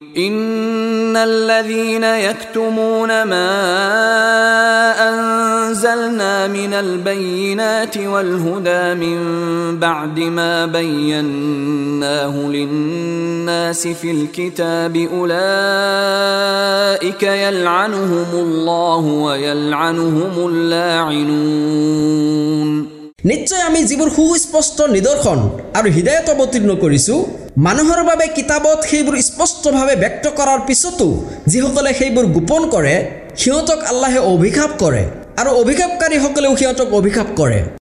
إن الذين يكتمون ما أنزلنا من البينات والهدى من بعد ما بيناه للناس في الكتاب أولئك يلعنهم الله ويلعنهم اللاعنون নিশ্চয় আমি যিবোৰ সুস্পষ্ট নিদৰ্শন আৰু হৃদয়ত অৱতীৰ্ণ কৰিছো মানুহৰ বাবে কিতাপত সেইবোৰ স্পষ্টভাৱে ব্যক্ত কৰাৰ পিছতো যিসকলে সেইবোৰ গোপন কৰে সিহঁতক আল্লাহে অভিশাপ কৰে আৰু অভিশাপকাৰীসকলেও সিহঁতক অভিশাপ কৰে